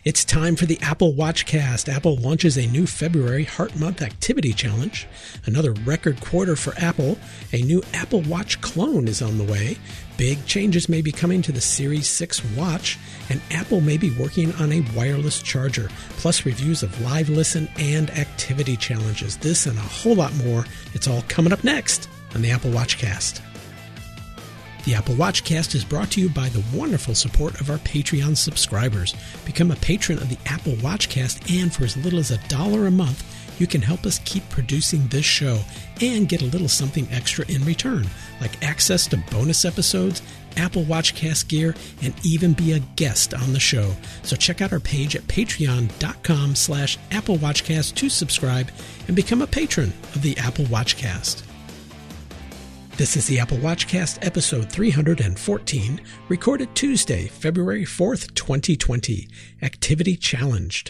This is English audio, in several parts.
It's time for the Apple Watchcast. Apple launches a new February Heart Month activity challenge. Another record quarter for Apple. A new Apple Watch clone is on the way. Big changes may be coming to the Series 6 watch. And Apple may be working on a wireless charger. Plus reviews of Live Listen and activity challenges. This and a whole lot more. It's all coming up next on the Apple Watchcast. The Apple Watchcast is brought to you by the wonderful support of our Patreon subscribers. Become a patron of the Apple Watchcast, and for as little as $1 a month, you can help us keep producing this show and get a little something extra in return, like access to bonus episodes, Apple Watchcast gear, and even be a guest on the show. So check out our page at patreon.com/Apple Watchcast to subscribe and become a patron of the Apple Watchcast. This is the Apple Watchcast, episode 314, recorded Tuesday, February 4th, 2020. Activity Challenged.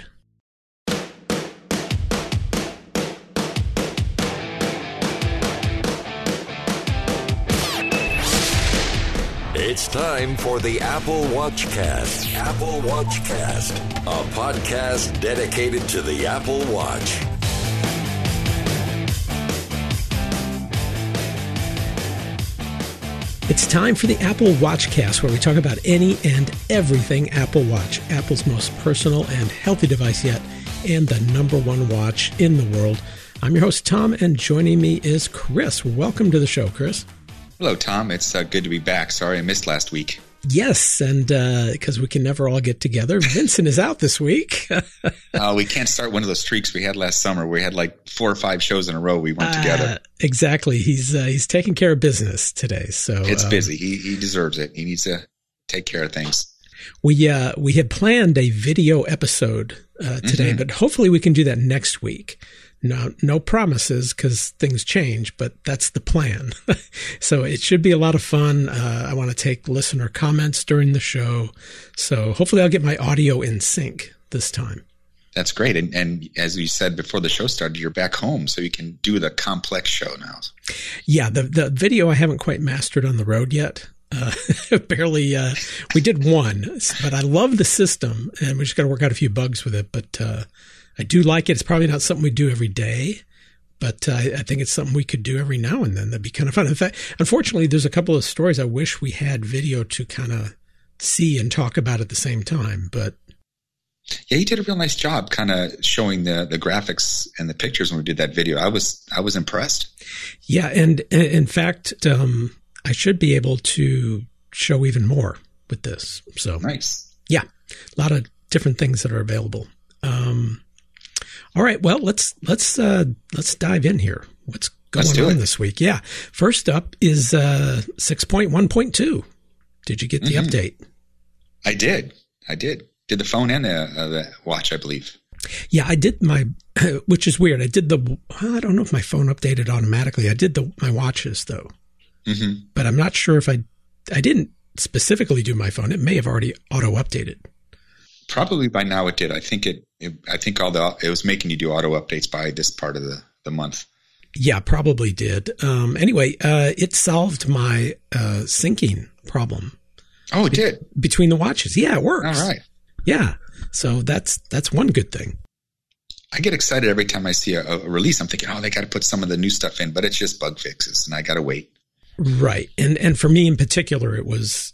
It's time for the Apple Watchcast. Apple Watchcast, a podcast dedicated to the Apple Watch. It's time for the Apple Watchcast, where we talk about any and everything Apple Watch, Apple's most personal and healthy device yet, and the number one watch in the world. I'm your host, Tom, and joining me is Chris. Welcome to the show, Chris. Hello, Tom. It's good to be back. Sorry I missed last week. Yes, and because we can never all get together. Vincent is out this week. We can't start one of those streaks we had last summer. We had like 4 or 5 shows in a row we weren't together. Exactly. He's taking care of business today. So it's busy. He deserves it. He needs to take care of things. We had planned a video episode today, but hopefully we can do that next week. No promises because things change, but that's the plan. So it should be a lot of fun. I want to take listener comments during the show. So hopefully I'll get my audio in sync this time. That's great. And as you said before the show started, you're back home, so you can do the complex show now. Yeah, the video I haven't quite mastered on the road yet. Barely. We did one, but I love the system, and we just got to work out a few bugs with it. But I do like it. It's probably not something we do every day, but I think it's something we could do every now and then. That'd be kind of fun. In fact, unfortunately, there's a couple of stories I wish we had video to kind of see and talk about at the same time. But yeah, you did a real nice job kind of showing the graphics and the pictures when we did that video. I was impressed. Yeah, and in fact, I should be able to show even more with this. So nice. Yeah, a lot of different things that are available. All right, well, let's dive in here. What's going on this week? Yeah, first up is 6.1.2. Did you get the update? I did. Did the phone and the watch, I believe. Yeah, I did which is weird. I don't know if my phone updated automatically. I did my watches though. Mm-hmm. But I'm not sure if I didn't specifically do my phone. It may have already auto updated. Probably by now it did. I think it was making you do auto updates by this part of the month. Yeah, probably did. Anyway, it solved my syncing problem. Oh, it did? Between the watches. Yeah, it works. All right. Yeah. So that's one good thing. I get excited every time I see a release. I'm thinking, they got to put some of the new stuff in, but it's just bug fixes, and I got to wait. Right. And for me in particular, it was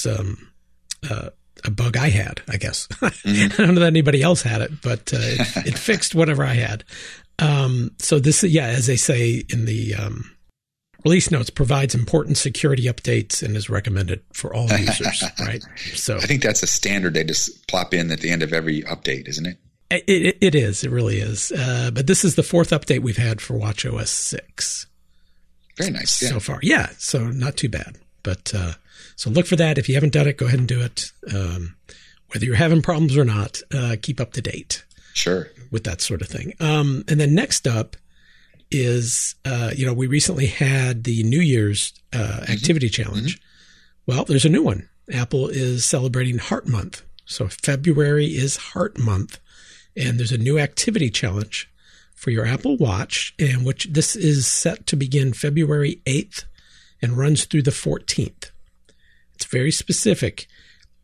a bug I had, I guess. Mm-hmm. I don't know that anybody else had it, but it fixed whatever I had. So this, as they say in the release notes, provides important security updates and is recommended for all users, right? So I think that's a standard they just plop in at the end of every update, isn't it? It is. It really is. But this is the 4th update we've had for watchOS 6. Very nice. So far. Yeah. So not too bad. But so look for that. If you haven't done it, go ahead and do it. Whether you're having problems or not, keep up to date. Sure. With that sort of thing. And then next up is, we recently had the New Year's activity challenge. Mm-hmm. Well, there's a new one. Apple is celebrating Heart Month. So February is Heart Month. And there's a new activity challenge for your Apple Watch, and which this is set to begin February 8th and runs through the 14th. It's very specific.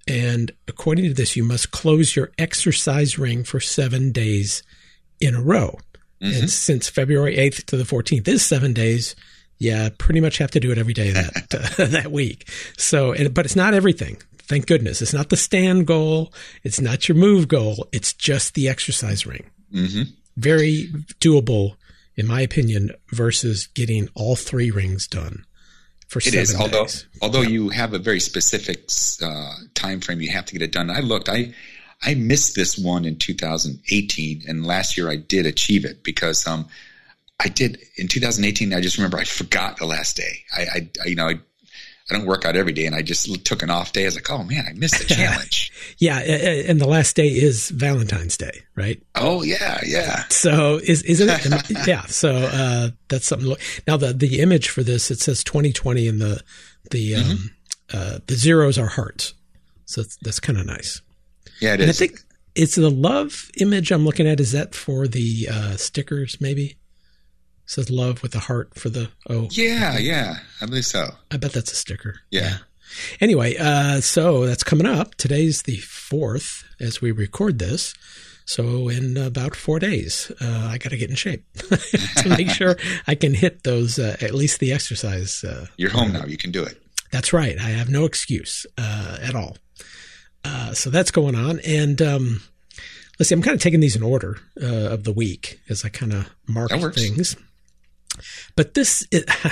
And according to this, you must close your exercise ring for 7 days in a row. Mm-hmm. And since February 8th to the 14th is 7 days, pretty much have to do it every day that week. So, but it's not everything. Thank goodness. It's not the stand goal. It's not your move goal. It's just the exercise ring. Mm-hmm. Very doable, in my opinion, versus getting all 3 rings done for 7 days. Although you have a very specific time frame you have to get it done. I looked. I missed this one in 2018, and last year I did achieve it because I did in 2018. I just remember I forgot the last day. I don't work out every day, and I just took an off day. I was like, oh man, I missed the challenge. And the last day is Valentine's Day, right? Oh yeah. So isn't it? Yeah. So that's something to look. Now the image for this, it says 2020, and the zeros are hearts. So that's kind of nice. Yeah, it is. I think it's the love image I'm looking at. Is that for the stickers? Maybe it says love with a heart for the O. Yeah, I believe so. I bet that's a sticker. Yeah. Anyway, so that's coming up. Today's the 4th as we record this. So in about 4 days, I got to get in shape to make sure I can hit those, at least the exercise. You're home now. You can do it. That's right. I have no excuse at all. So that's going on. And let's see, I'm kind of taking these in order of the week as I kind of mark things. But this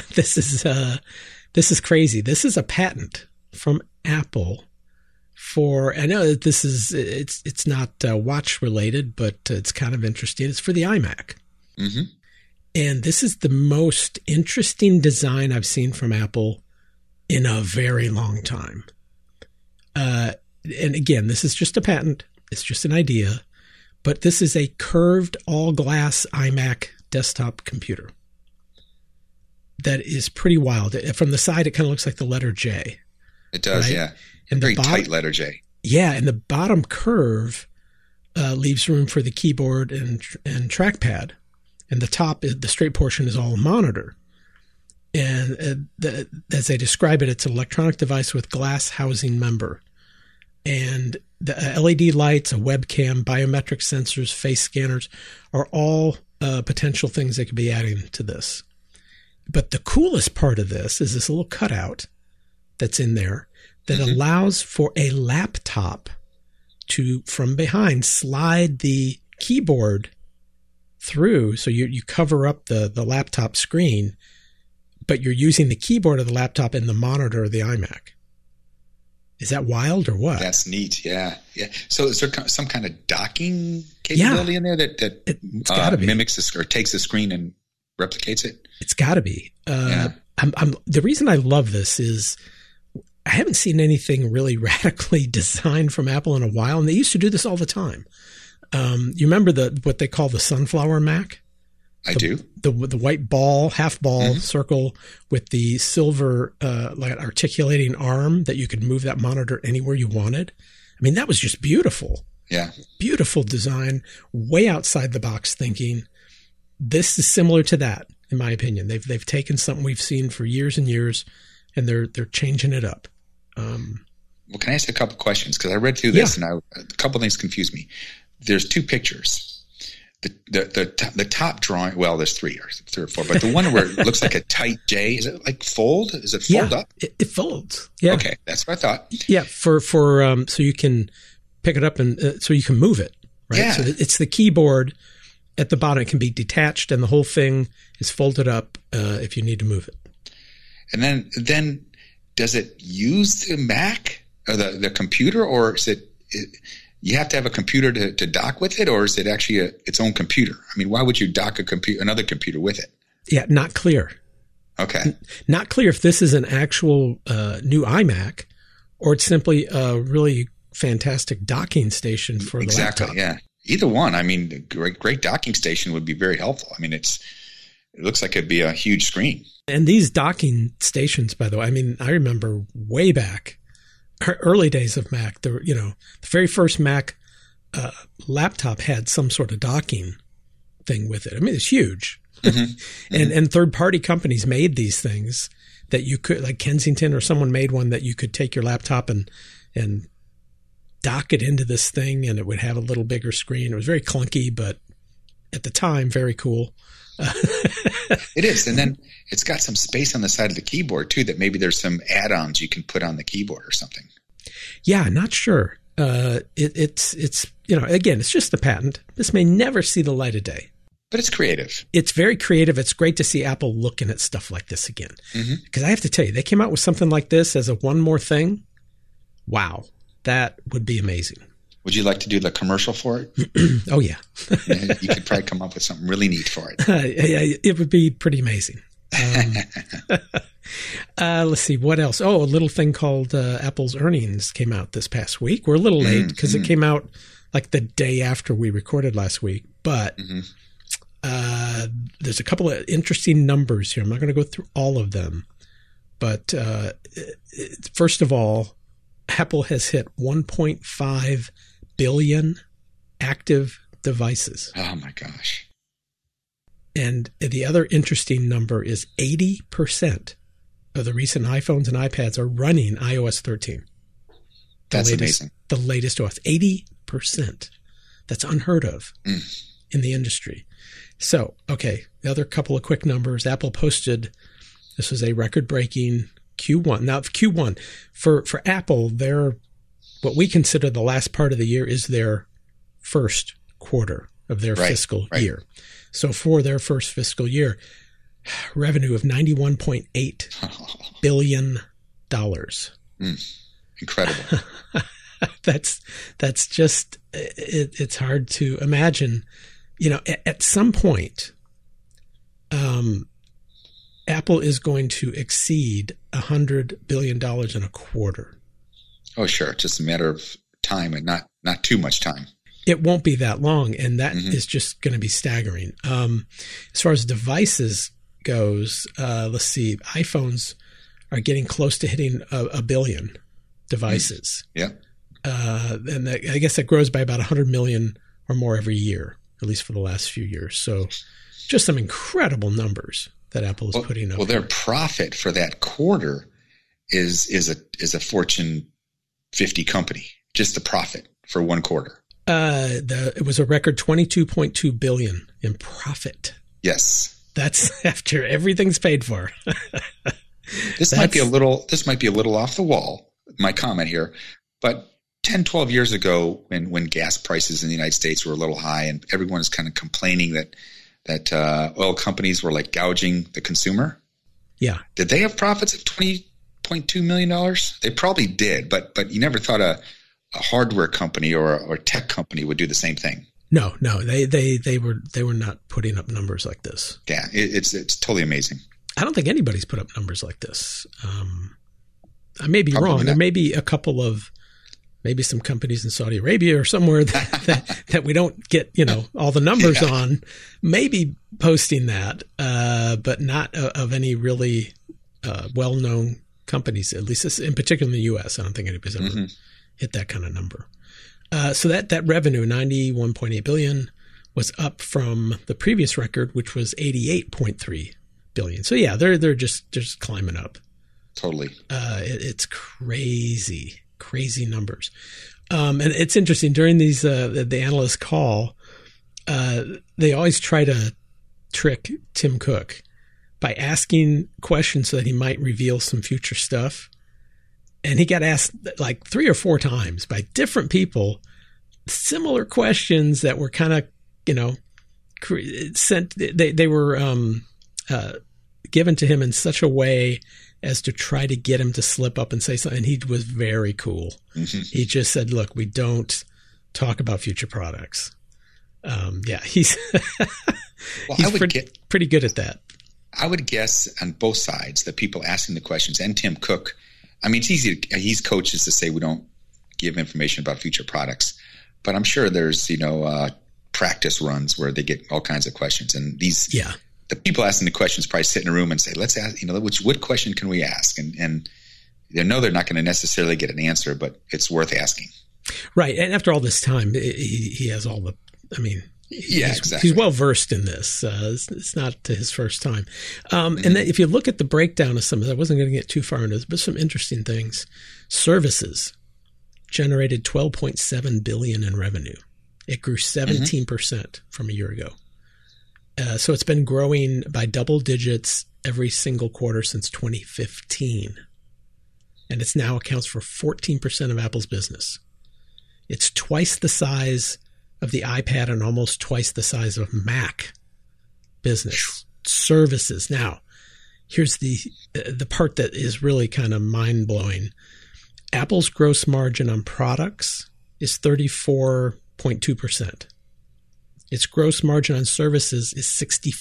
is crazy. This is a patent from Apple for, I know that it's not watch related, but it's kind of interesting. It's for the iMac. Mm-hmm. And this is the most interesting design I've seen from Apple in a very long time. And again, this is just a patent. It's just an idea. But this is a curved all-glass iMac desktop computer. That is pretty wild. From the side, it kind of looks like the letter J. It does, right? Yeah. And very tight letter J. Yeah, and the bottom curve leaves room for the keyboard and trackpad. And the top, the straight portion, is all a monitor. And as they describe it, it's an electronic device with glass housing member. And the LED lights, a webcam, biometric sensors, face scanners are all potential things they could be adding to this. But the coolest part of this is this little cutout that's in there that allows for a laptop to, from behind, slide the keyboard through. So you cover up the laptop screen, but you're using the keyboard of the laptop and the monitor of the iMac. Is that wild or what? That's neat. Yeah. So is there some kind of docking capability in there that mimics or takes the screen and replicates it? It's got to be. The reason I love this is I haven't seen anything really radically designed from Apple in a while, and they used to do this all the time. You remember what they call the sunflower Mac? I do. The white ball, half ball circle with the silver like articulating arm that you could move that monitor anywhere you wanted. I mean, that was just beautiful. Yeah. Beautiful design, way outside the box thinking. This is similar to that, in my opinion. They've taken something we've seen for years and years, and they're changing it up. Well, can I ask a couple questions? Because I read through this, and a couple things confused me. There's 2 pictures. The top drawing, well, there's 3 or 4, but the one where it looks like a tight J, is it like fold? Is it fold up? It folds. Yeah. Okay, that's what I thought. Yeah, for so you can pick it up and so you can move it, right? Yeah. So it's the keyboard at the bottom. It can be detached, and the whole thing is folded up if you need to move it. And then does it use the Mac or the computer, or is it you have to have a computer to dock with it, or is it actually its own computer? I mean, why would you dock another computer with it? Yeah, not clear. Okay. Not clear if this is an actual new iMac or it's simply a really fantastic docking station for the laptop. Yeah. Either one. I mean, a great docking station would be very helpful. I mean, it looks like it'd be a huge screen. And these docking stations, by the way, I mean, I remember way back, early days of Mac, the very first Mac laptop had some sort of docking thing with it. I mean, it's huge. And third-party companies made these things that you could, like Kensington or someone made one that you could take your laptop and dock it into this thing and it would have a little bigger screen. It was very clunky, but at the time, very cool. It is. And then it's got some space on the side of the keyboard too, that maybe there's some add-ons you can put on the keyboard or something. Yeah, not sure. It's again, it's just the patent. This may never see the light of day. But it's creative. It's very creative. It's great to see Apple looking at stuff like this again. Because I have to tell you, they came out with something like this as a one more thing. Wow, that would be amazing. Would you like to do the commercial for it? Oh, yeah. You could probably come up with something really neat for it. It would be pretty amazing. Let's see, what else? Oh, a little thing called Apple's earnings came out this past week. We're a little late because it came out like the day after we recorded last week. But there's a couple of interesting numbers here. I'm not going to go through all of them. But first of all, Apple has hit 1.5 billion active devices. Oh, my gosh. And the other interesting number is 80% of the recent iPhones and iPads are running iOS 13. That's amazing. The latest OS. 80%. That's unheard of in the industry. So, okay, the other couple of quick numbers. Apple posted, this was a record-breaking Q1. Now, Q1, for Apple, what we consider the last part of the year is their first quarter of their fiscal year. So for their first fiscal year, revenue of $91.8 billion. Incredible. That's just, it's hard to imagine. At some point, Apple is going to exceed $100 billion in a quarter. Oh, sure. It's just a matter of time and not too much time. It won't be that long, and that is just going to be staggering. As far as devices goes, let's see, iPhones are getting close to hitting a billion devices. Yeah. And I guess that grows by about 100 million or more every year, at least for the last few years. So just some incredible numbers that Apple is putting up. Well, their profit for that quarter is a Fortune 50 company, just the profit for one quarter. It was a record $22.2 billion in profit. Yes. That's after everything's paid for. This might be a little off the wall, my comment here, but 10, 12 years ago when gas prices in the United States were a little high and everyone was kind of complaining that oil companies were like gouging the consumer. Yeah. Did they have profits of $20.2 million? They probably did, but you never thought a hardware company or a tech company would do the same thing. No, they were not putting up numbers like this. Yeah, it's totally amazing. I don't think anybody's put up numbers like this. I may be Probably wrong. not. There may be a couple of maybe some companies in Saudi Arabia or somewhere that we don't get all the numbers on, maybe posting that, but not of any really well-known companies. At least in particular in the U.S., I don't think anybody's ever hit that kind of number. So that revenue, $91.8 billion, was up from the previous record, which was $88.3 billion. So yeah, they're just climbing up. Totally. It's crazy numbers. And it's interesting during these the analyst call, they always try to trick Tim Cook by asking questions so that he might reveal some future stuff. And he got asked like 3 or 4 times by different people, similar questions that were kind of, sent. They were given to him in such a way as to try to get him to slip up and say something. And he was very cool. He just said, "Look, we don't talk about future products." He's pretty good at that. I would guess on both sides, the people asking the questions and Tim Cook. I mean, it's easy. He's coaches to say we don't give information about future products, but I'm sure there's practice runs where they get all kinds of questions, and the people asking the questions probably sit in a room and say, "Let's ask, what question can we ask?" And they know they're not going to necessarily get an answer, but it's worth asking. Right, and after all this time, he has all the. I mean. Exactly. He's well versed in this. It's not his first time. And then if you look at the breakdown of some of that, I wasn't going to get too far into this, but some interesting things. Services. generated $12.7 billion in revenue. It grew 17% from a year ago. So it's been growing by double digits every single quarter since 2015. And it now accounts for 14% of Apple's business. It's twice the size of the iPad and almost twice the size of Mac business. Services. Now, here's the part that is really kind of mind-blowing. Apple's gross margin on products is 34.2%. Its gross margin on services is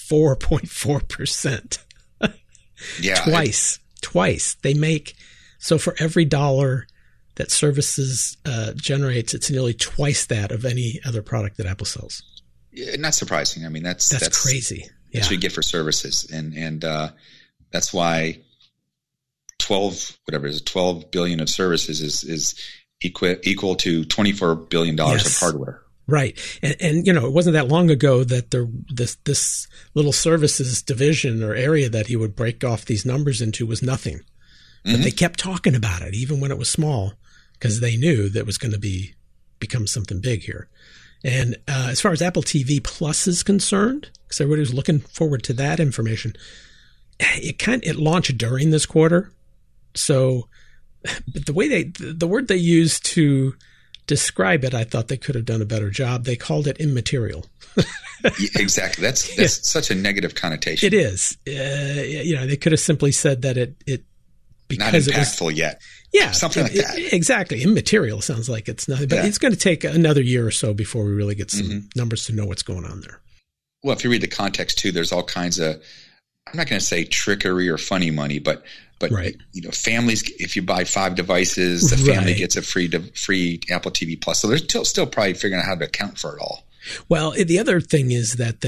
64.4%. Yeah. Twice. They make, so for every dollar that services generates, it's nearly twice that of any other product that Apple sells. Yeah, not surprising. I mean, that's crazy. Yeah. That's what you get for services. And that's why 12 billion of services is equal to $24 billion of hardware. Right. And you know, it wasn't that long ago that this little services division or area that he would break off these numbers into was nothing. But they kept talking about it, even when it was small, because they knew that it was going to become something big here. And as far as Apple TV Plus is concerned, because everybody was looking forward to that information, it launched during this quarter. So, but the word they used to describe it, I thought they could have done a better job. They called it immaterial. Exactly. That's such a negative connotation. It is. They could have simply said that it because not impactful yet. Yeah, something like that. Exactly. Immaterial sounds like it's nothing, but it's going to take another year or so before we really get some numbers to know what's going on there. Well, if you read the context too, there's all kinds of, I'm not going to say trickery or funny money, but right. You know, families, if you buy 5 devices, the family gets a free Apple TV Plus. So they're still probably figuring out how to account for it all. Well, the other thing is that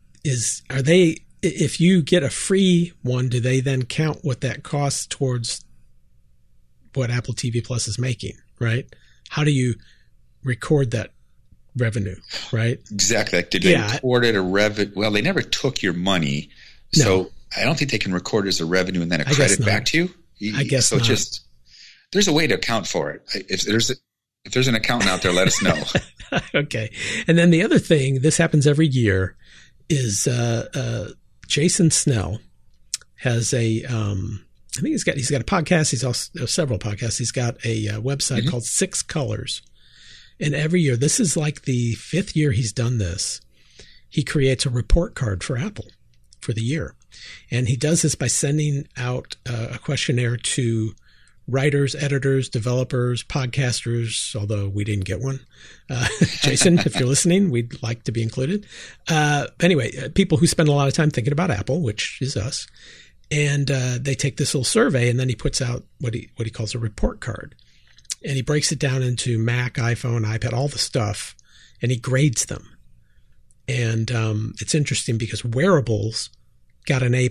if you get a free one, do they then count what that costs towards what Apple TV Plus is making, right? How do you record that revenue, right? Exactly. Like, did they record it a revenue? Well, they never took your money. No. So I don't think they can record it as a revenue and then a credit back to you. I guess so. Not. Just there's a way to account for it. If there's an accountant out there, let us know. Okay. And then the other thing, this happens every year, is Jason Snell has I think he's got a podcast. He's also several podcasts. He's got a website called 6 Colors. And every year, this is like the 5th year he's done this, he creates a report card for Apple for the year. And he does this by sending out a questionnaire to writers, editors, developers, podcasters, although we didn't get one. Jason, if you're listening, we'd like to be included. Anyway, people who spend a lot of time thinking about Apple, which is us. And they take this little survey, and then he puts out what he calls a report card. And he breaks it down into Mac, iPhone, iPad, all the stuff, and he grades them. And it's interesting because wearables got an A+.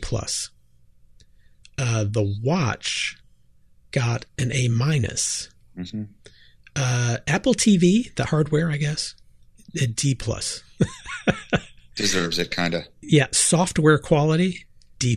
The watch got an A-. Apple TV, the hardware, I guess, a D+. Deserves it, kind of. Yeah, software quality, D+.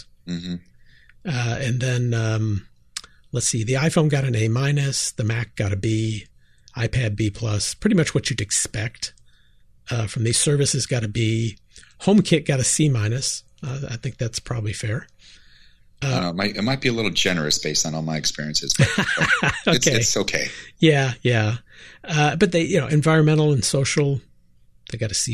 And then let's see, the iPhone got an A-, the Mac got a B, iPad B+, pretty much what you'd expect from these services got a B. HomeKit got a C-. I think that's probably fair. It might be a little generous based on all my experiences, but it's okay. Yeah. But they, environmental and social, they got a C+.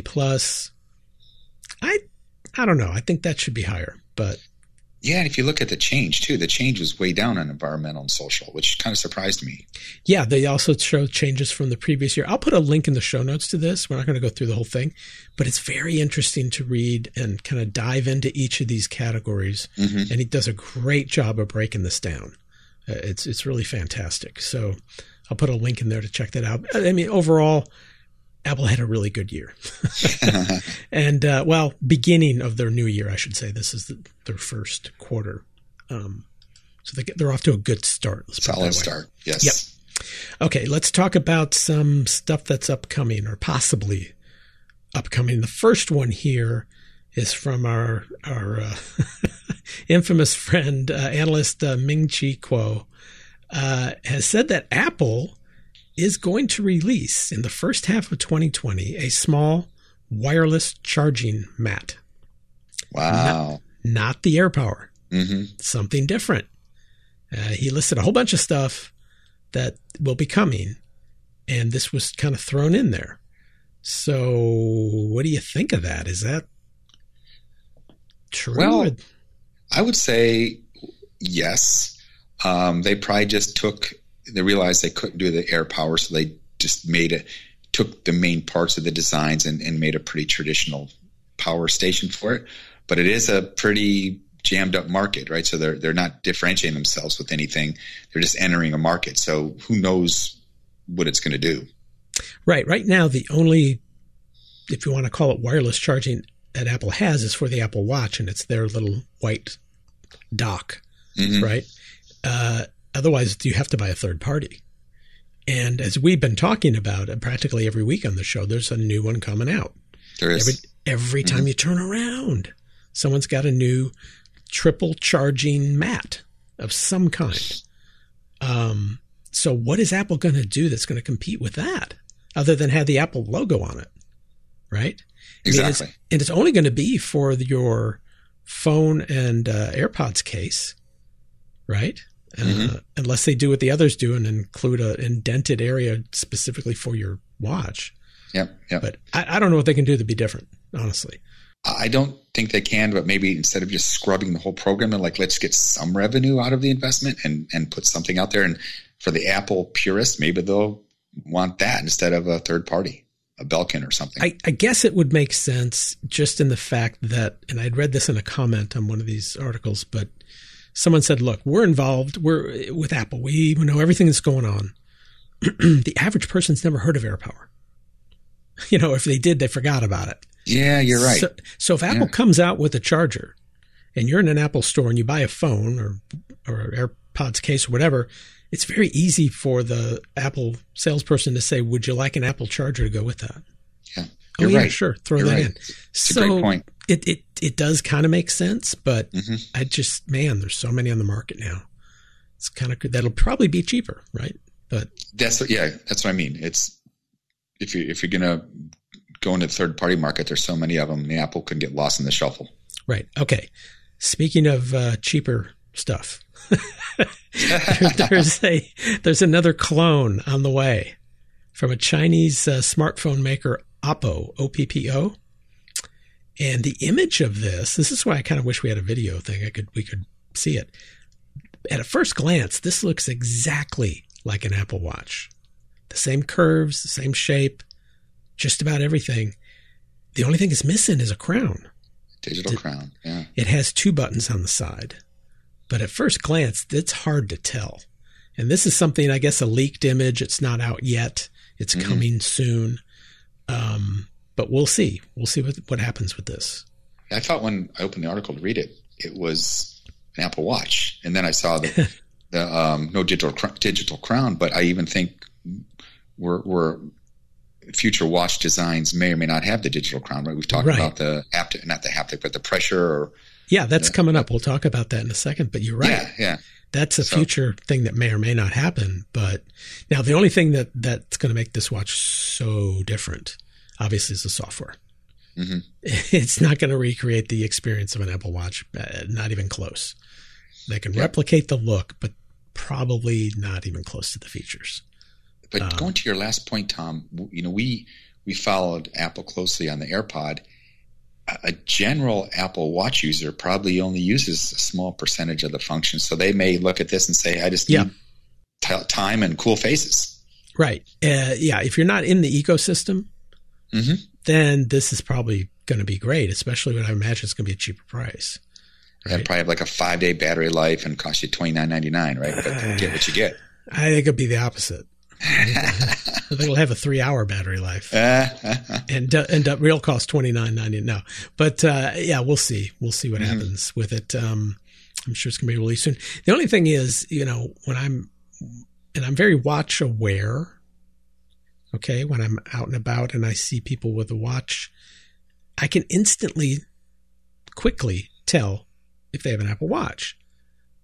I don't know. I think that should be higher, but. Yeah, and if you look at the change too, the change was way down on environmental and social, which kind of surprised me. Yeah, they also show changes from the previous year. I'll put a link in the show notes to this. We're not going to go through the whole thing, but it's very interesting to read and kind of dive into each of these categories. And he does a great job of breaking this down. It's really fantastic. So I'll put a link in there to check that out. I mean, overall, Apple had a really good year. And, beginning of their new year, I should say. This is their first quarter. So they're off to a good start. Solid start, yes. Yep. Okay, let's talk about some stuff that's upcoming or possibly upcoming. The first one here is from our infamous friend, analyst Ming-Chi Kuo, has said that Apple is going to release in the first half of 2020 a small wireless charging mat. Wow. Not the AirPower. Mm-hmm. Something different. He listed a whole bunch of stuff that will be coming, and this was kind of thrown in there. So what do you think of that? Is that true? Well, I would say yes. They probably just they realized they couldn't do the AirPower, so they just took the main parts of the designs and made a pretty traditional power station for it. But it is a pretty jammed up market, right? So they're not differentiating themselves with anything. They're just entering a market. So who knows what it's going to do? Right. Right now, the only, if you want to call it wireless charging that Apple has is for the Apple Watch, and it's their little white dock, right? Otherwise, you have to buy a third party. And as we've been talking about practically every week on the show, there's a new one coming out. There is. Every time you turn around, someone's got a new triple charging mat of some kind. So what is Apple going to do that's going to compete with that other than have the Apple logo on it? Right? Exactly. And it's only going to be for your phone and AirPods case, right? Unless they do what the others do and include an indented area specifically for your watch. Yep. But I don't know what they can do to be different, honestly. I don't think they can, but maybe instead of just scrubbing the whole program, and let's get some revenue out of the investment and put something out there. And for the Apple purists, maybe they'll want that instead of a third party, a Belkin or something. I guess it would make sense just in the fact that, and I'd read this in a comment on one of these articles, but someone said, look, we're involved. We're with Apple. We know everything that's going on. The average person's never heard of AirPower. If they did, they forgot about it. Yeah, you're right. So if Apple comes out with a charger and you're in an Apple store and you buy a phone or AirPods case or whatever, it's very easy for the Apple salesperson to say, would you like an Apple charger to go with that? Yeah. You're right. Sure. Throw that in. It's a great point. It does kind of make sense, but there's so many on the market now. It's kind of, that'll probably be cheaper, right? But that's what I mean. It's, if you're going to go into the third party market, there's so many of them, the Apple could get lost in the shuffle. Right. Okay. Speaking of cheaper stuff, there's another clone on the way from a Chinese smartphone maker, Oppo, OPPO. And the image of this is why I kind of wish we had a video thing. We could see it. At a first glance, this looks exactly like an Apple Watch. The same curves, the same shape, just about everything. The only thing it's missing is a crown. Digital crown, yeah. It has 2 buttons on the side. But at first glance, it's hard to tell. And this is something, I guess, a leaked image. It's not out yet. It's coming soon. But we'll see. We'll see what happens with this. I thought when I opened the article to read it, it was an Apple Watch. And then I saw the no digital crown. But I even think we're future watch designs may or may not have the digital crown, right? We've talked about the haptic, not the haptic, but the pressure. That's coming up. We'll talk about that in a second, but you're right. Yeah. That's a future thing that may or may not happen. But now the only thing that's going to make this watch so different, obviously, is the software. It's not going to recreate the experience of an Apple Watch, not even close. They can replicate the look, but probably not even close to the features. But going to your last point, Tom, we followed Apple closely on the AirPod. A general Apple Watch user probably only uses a small percentage of the functions. So they may look at this and say, I just need time and cool faces. Right. If you're not in the ecosystem, then this is probably going to be great, especially when I imagine it's going to be a cheaper price. Right? Probably have like a 5-day battery life and cost you $29.99, right? But get what you get. I think it'll be the opposite. I think it'll have a 3-hour battery life, and real cost $29.99 now. But we'll see. We'll see what happens with it. I'm sure it's gonna be released soon. The only thing is, when I'm very watch aware. Okay, when I'm out and about and I see people with a watch, I can quickly tell if they have an Apple Watch.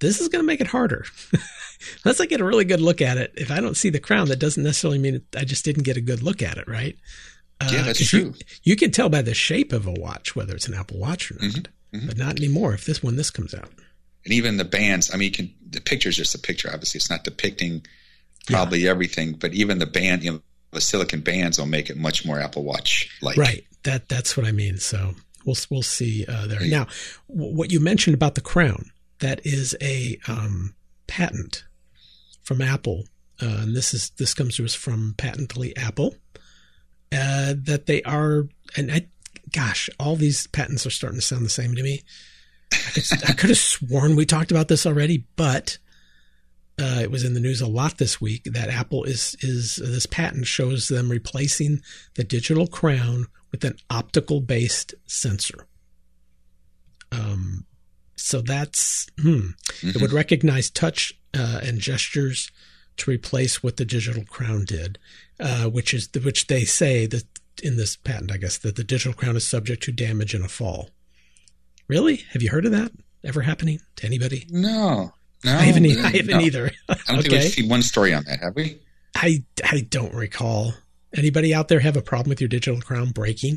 this is going to make it harder. Unless I get a really good look at it. If I don't see the crown, that doesn't necessarily mean I just didn't get a good look at it, right? Yeah, that's true. You can tell by the shape of a watch whether it's an Apple Watch or not, but not anymore when this comes out. And even the bands, I mean, the picture's just a picture. Obviously, it's not depicting probably everything, but even the band, the silicon bands will make it much more Apple Watch-like. Right. That's what I mean. So we'll see there. Now, what you mentioned about the crown, that is a patent from Apple, and this comes to us from Patently Apple, that they are, and all these patents are starting to sound the same to me. I could have sworn we talked about this already, but it was in the news a lot this week that Apple is this patent shows them replacing the digital crown with an optical based sensor. So that's it would recognize touch and gestures to replace what the digital crown did, which they say that in this patent, I guess, that the digital crown is subject to damage in a fall. Really? Have you heard of that ever happening to anybody? No, I haven't either. I don't think we've seen one story on that, have we? I don't Anybody out there have a problem with your digital crown breaking?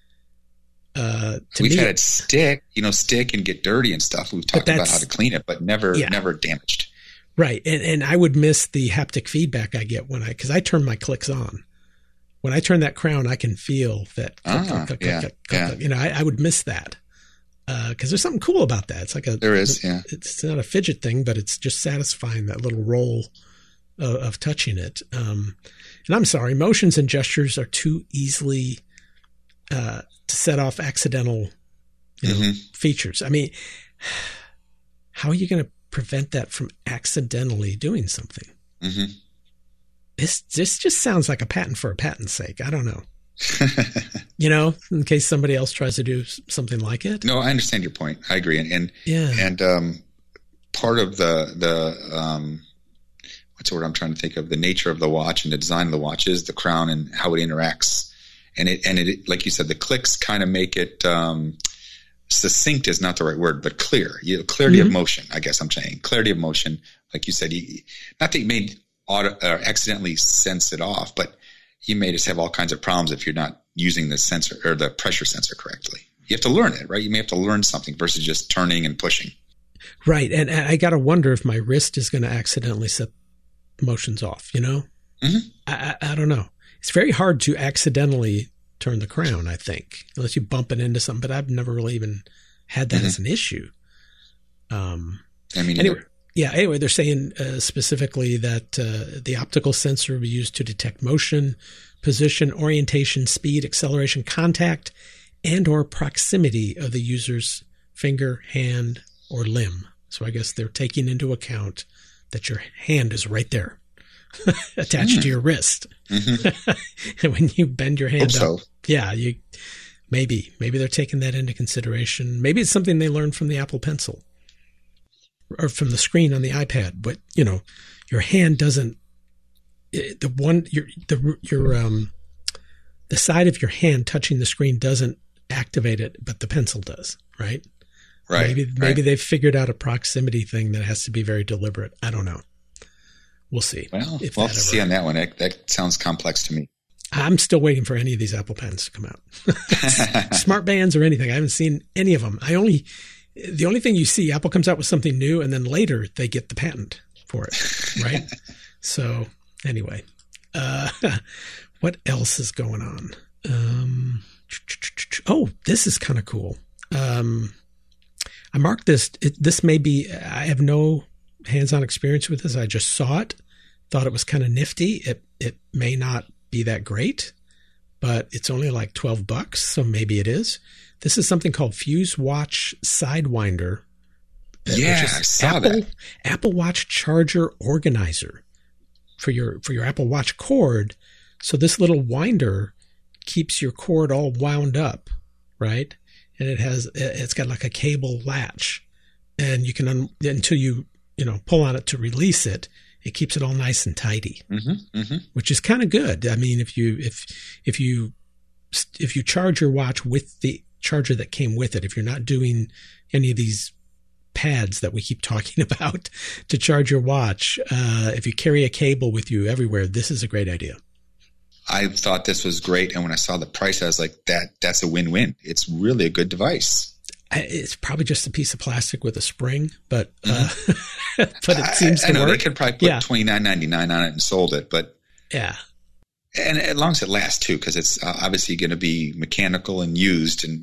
We've had it stick and get dirty and stuff. We've talked about how to clean it, but never damaged. Right. And I would miss the haptic feedback I get because I turn my clicks on. When I turn that crown, I can feel that click. I would miss that. Because there's something cool about that. It's like it's not a fidget thing, but it's just satisfying, that little roll of touching it. And I'm sorry, motions and gestures are too easily to set off accidental features. I mean, how are you going to prevent that from accidentally doing something? Mm-hmm. This just sounds like a patent for a patent's sake. I don't know. In case somebody else tries to do something like it. No, I understand your point. I agree. And part of the what's the word I'm trying to think of? The nature of the watch and the design of the watch is the crown and how it interacts. And it like you said, the clicks kind of make it succinct is not the right word, but clear. Clarity of motion, I guess I'm saying. Clarity of motion, like you said. Not that you may accidentally sense it off, but you may just have all kinds of problems if you're not using the sensor or the pressure sensor correctly. You have to learn it, right? You may have to learn something versus just turning and pushing. Right. And I got to wonder if my wrist is going to accidentally set motions off, Mm-hmm. I don't know. It's very hard to accidentally turn the crown, I think, unless you bump it into something, but I've never really even had that as an issue. Anyway, they're saying specifically that the optical sensor will be used to detect motion, position, orientation, speed, acceleration, contact, and or proximity of the user's finger, hand, or limb. So I guess they're taking into account that your hand is right there attached to your wrist. Mm-hmm. And when you bend your hand up, maybe they're taking that into consideration. Maybe it's something they learned from the Apple Pencil. Or from the screen on the iPad, but your hand doesn't. The side of your hand touching the screen doesn't activate it, but the pencil does, right? Right. Maybe they've figured out a proximity thing that has to be very deliberate. I don't know. We'll see. Well, we'll have to see on that one. That sounds complex to me. I'm still waiting for any of these Apple Pens to come out. Smart bands or anything. I haven't seen any of them. The only thing you see, Apple comes out with something new, and then later they get the patent for it, right? So anyway, what else is going on? This is kind of cool. I marked this. This may be, I have no hands-on experience with this. I just saw it, thought it was kind of nifty. It may not be that great, but it's only like $12, so maybe it is. This is something called Fuse Watch Sidewinder. Yeah, I saw that. Apple Watch Charger Organizer for your Apple Watch cord. So this little winder keeps your cord all wound up, right? And it's got like a cable latch, and you can until you pull on it to release it. It keeps it all nice and tidy, which is kind of good. I mean, if you charge your watch with the charger that came with it, if you're not doing any of these pads that we keep talking about to charge your watch. If you carry a cable with you everywhere, this is a great idea. I thought this was great. And when I saw the price, I was like, that's a win-win. It's really a good device. It's probably just a piece of plastic with a spring, but but it seems to work. They could probably put $29.99 on it and sold it, but yeah. And as long as it lasts too, because it's obviously going to be mechanical and used, and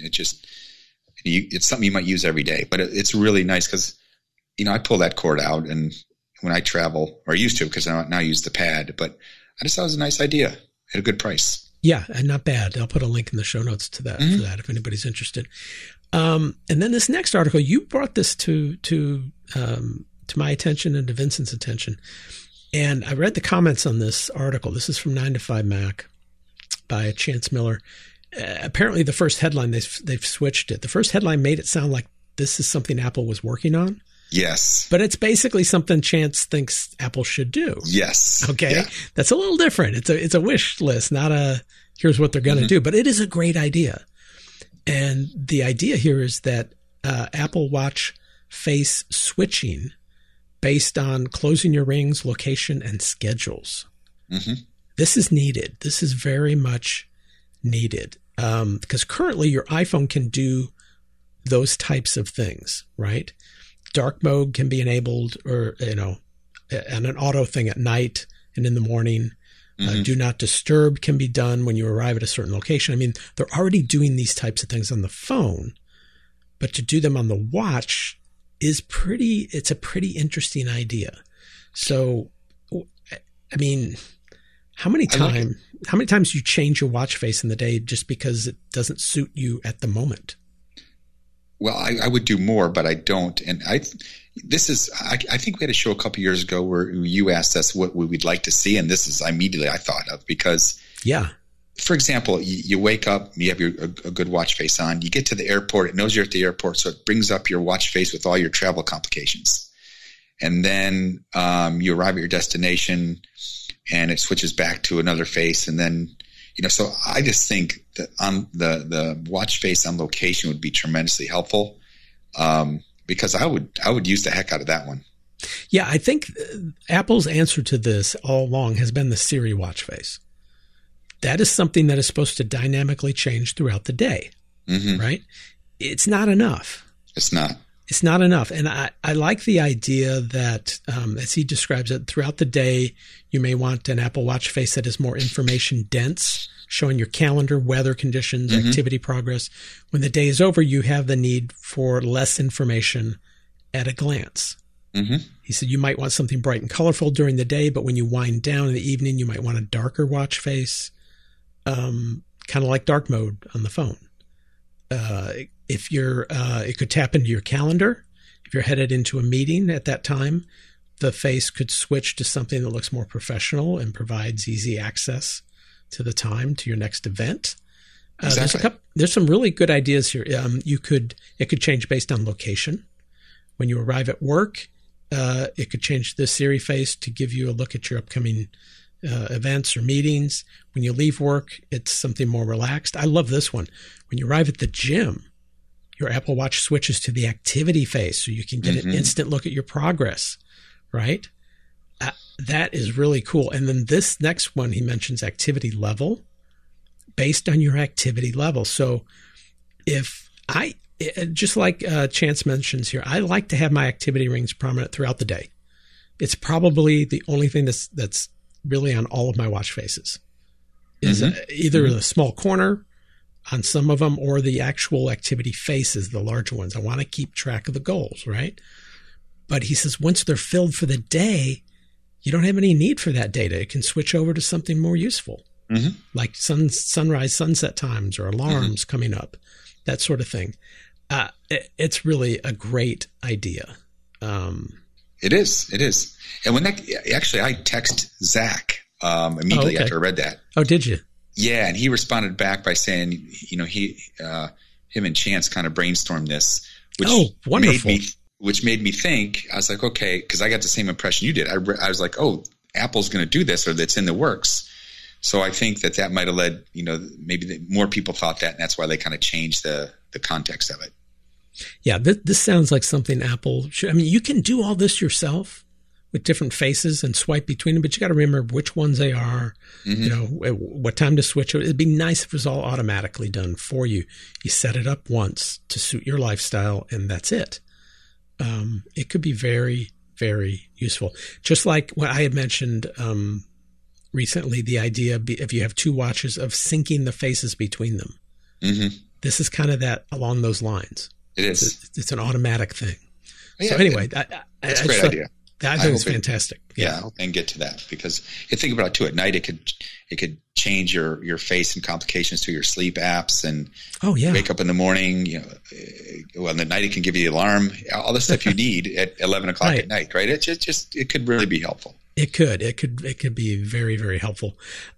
it's something you might use every day. But it's really nice because, I pull that cord out, and when I travel, or I used to, because I now use the pad. But I just thought it was a nice idea at a good price. Yeah, and not bad. I'll put a link in the show notes to that for that if anybody's interested. And then this next article, you brought this to my attention and to Vincent's attention. And I read the comments on this article. This is from 9to5Mac by Chance Miller. Apparently the first headline, they've switched it. The first headline made it sound like this is something Apple was working on. Yes. But it's basically something Chance thinks Apple should do. Yes. Okay. Yeah. That's a little different. It's a wish list, not a here's what they're going to do. But it is a great idea. And the idea here is that Apple Watch face switching based on closing your rings, location, and schedules. This is needed. This is very much needed because currently your iPhone can do those types of things, right? Dark mode can be enabled, or and an auto thing at night and in the morning. Do not disturb can be done when you arrive at a certain location. I mean, they're already doing these types of things on the phone, but to do them on the watch it's a pretty interesting idea. So, I mean, how many times you change your watch face in the day just because it doesn't suit you at the moment? Well, I would do more, but I don't. And I think we had a show a couple years ago where you asked us what we'd like to see. And this is immediately I thought of because, for example, you wake up, you have a good watch face on, you get to the airport, it knows you're at the airport. So it brings up your watch face with all your travel complications. And then you arrive at your destination and it switches back to another face. And then, so I just think that on the watch face on location would be tremendously helpful. Because I would use the heck out of that one. Yeah, I think Apple's answer to this all along has been the Siri watch face. That is something that is supposed to dynamically change throughout the day, right? It's not enough. It's not. It's not enough. And I like the idea that, as he describes it, throughout the day, you may want an Apple Watch face that is more information dense, showing your calendar, weather conditions, activity progress. When the day is over, you have the need for less information at a glance. He said you might want something bright and colorful during the day, but when you wind down in the evening, you might want a darker watch face, kind of like dark mode on the phone. If it could tap into your calendar. If you're headed into a meeting at that time, the face could switch to something that looks more professional and provides easy access to the time to your next event. Exactly. There's some really good ideas here. It could change based on location. When you arrive at work, it could change the Siri face to give you a look at your upcoming events or meetings. When you leave work, it's something more relaxed. I love this one. When you arrive at the gym, your Apple Watch switches to the activity face so you can get an instant look at your progress, right? That is really cool. And then this next one, he mentions activity level based on your activity level. So just like Chance mentions here, I like to have my activity rings prominent throughout the day. It's probably the only thing that's really on all of my watch faces is either a small corner on some of them or the actual activity faces, the larger ones. I want to keep track of the goals, right? But he says once they're filled for the day, you don't have any need for that data. It can switch over to something more useful, like sunrise, sunset times or alarms coming up, that sort of thing. It's really a great idea. It is. And when I text Zach immediately after I read that. Oh, did you? Yeah, and he responded back by saying, him and Chance kind of brainstormed this, which made me think. I was like, okay, because I got the same impression you did. I was like, oh, Apple's going to do this, or that's in the works. So I think that might have led, maybe more people thought that, and that's why they kind of changed the context of it. Yeah, this sounds like something Apple should. I mean, you can do all this yourself with different faces and swipe between them, but you got to remember which ones they are, what time to switch. It'd be nice if it was all automatically done for you. You set it up once to suit your lifestyle, and that's it. It could be very, very useful. Just like what I had mentioned recently, the idea if you have two watches of syncing the faces between them. Mm-hmm. This is kind of that along those lines. It is. It's an automatic thing. Yeah, so anyway, that's a great idea. I think it's fantastic. Yeah, I hope and get to that, because you think about it too. At night, it could change your face and complications to your sleep apps, and wake up in the morning. Well, in the night it can give you the alarm, all the stuff you need at 11 o'clock at night. Right? It could really be helpful. It could be very, very helpful.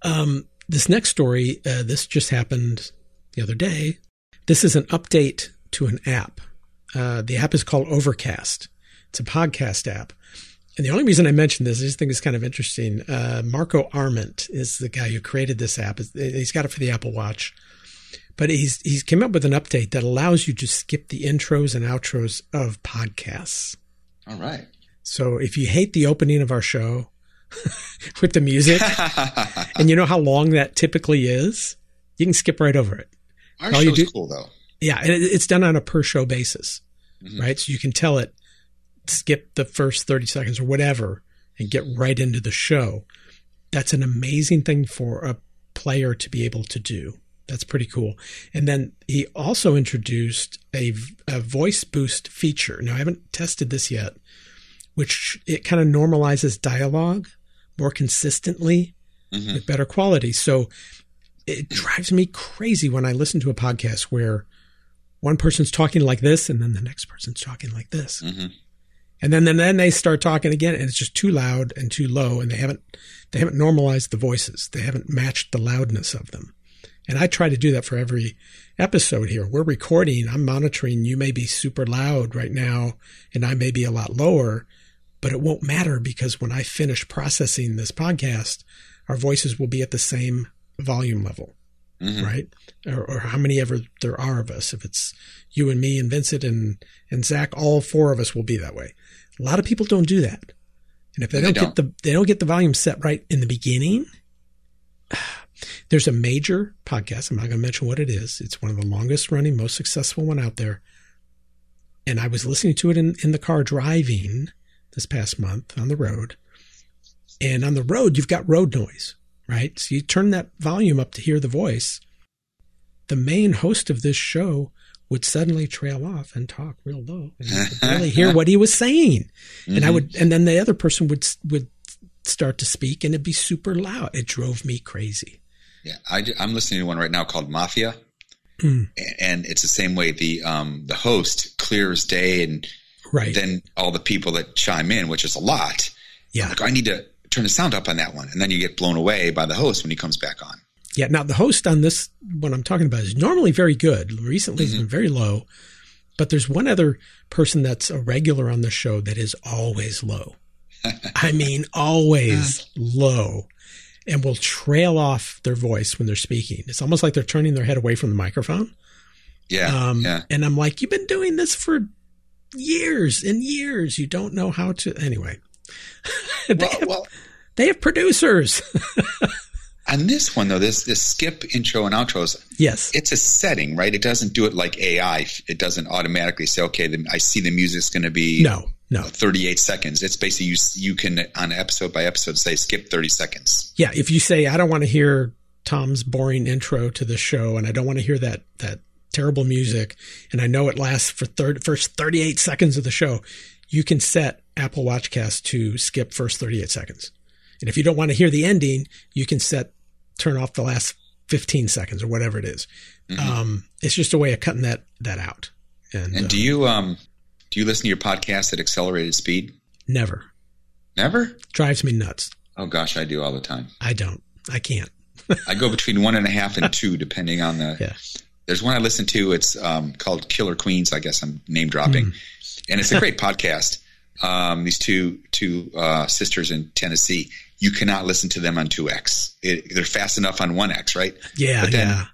This next story, this just happened the other day. This is an update to an app. The app is called Overcast. It's a podcast app. And the only reason I mentioned this, I just think it's kind of interesting. Marco Arment is the guy who created this app. He's got it for the Apple Watch. But he's came up with an update that allows you to skip the intros and outros of podcasts. All right. So if you hate the opening of our show with the music, and you know how long that typically is, you can skip right over it. Our show's cool, though. Yeah, and it's done on a per-show basis, right? So you can tell it, skip the first 30 seconds or whatever and get right into the show. That's an amazing thing for a player to be able to do. That's pretty cool. And then he also introduced a voice boost feature. Now, I haven't tested this yet, which it kind of normalizes dialogue more consistently with better quality. So it drives me crazy when I listen to a podcast where one person's talking like this and then the next person's talking like this. Mm-hmm. And then they start talking again, and it's just too loud and too low, and they haven't normalized the voices. They haven't matched the loudness of them. And I try to do that for every episode here. We're recording. I'm monitoring. You may be super loud right now, and I may be a lot lower, but it won't matter, because when I finish processing this podcast, our voices will be at the same volume level, right? Or how many ever there are of us. If it's you and me and Vincent and Zach, all four of us will be that way. A lot of people don't do that. And if they don't get the volume set right in the beginning, there's a major podcast. I'm not going to mention what it is. It's one of the longest running, most successful one out there. And I was listening to it in the car driving this past month on the road. And on the road, you've got road noise, right? So you turn that volume up to hear the voice. The main host of this show would suddenly trail off and talk real low, and you could barely hear what he was saying. And and then the other person would start to speak, and it'd be super loud. It drove me crazy. Yeah, I'm listening to one right now called Mafia, and it's the same way. The host clear as day, and then all the people that chime in, which is a lot. Yeah, like, I need to turn the sound up on that one, and then you get blown away by the host when he comes back on. Yeah. Now the host on this one I'm talking about is normally very good. Recently it's been very low, but there's one other person that's a regular on the show that is always low. I mean, always low, and will trail off their voice when they're speaking. It's almost like they're turning their head away from the microphone. Yeah. And I'm like, you've been doing this for years and years. You don't know how to. Anyway, they have producers. On this one, though, this skip intro and outros, yes, it's a setting, right? It doesn't do it like AI. It doesn't automatically say, okay, I see the music's going to be 38 seconds. It's basically you can, on episode by episode, say skip 30 seconds. Yeah, if you say, I don't want to hear Tom's boring intro to the show, and I don't want to hear that terrible music, and I know it lasts for first 38 seconds of the show, you can set Apple Watchcast to skip first 38 seconds. And if you don't want to hear the ending, you can turn off the last 15 seconds or whatever it is. It's just a way of cutting that out. And do you listen to your podcast at accelerated speed? Never. Never? Drives me nuts. Oh gosh, I do all the time. I don't. I can't. I go between 1.5 and 2, depending on the. Yeah. There's one I listen to. It's called Killer Queens. I guess I'm name dropping, and it's a great podcast. These two sisters in Tennessee. You cannot listen to them on 2X. They're fast enough on 1X, right? Yeah,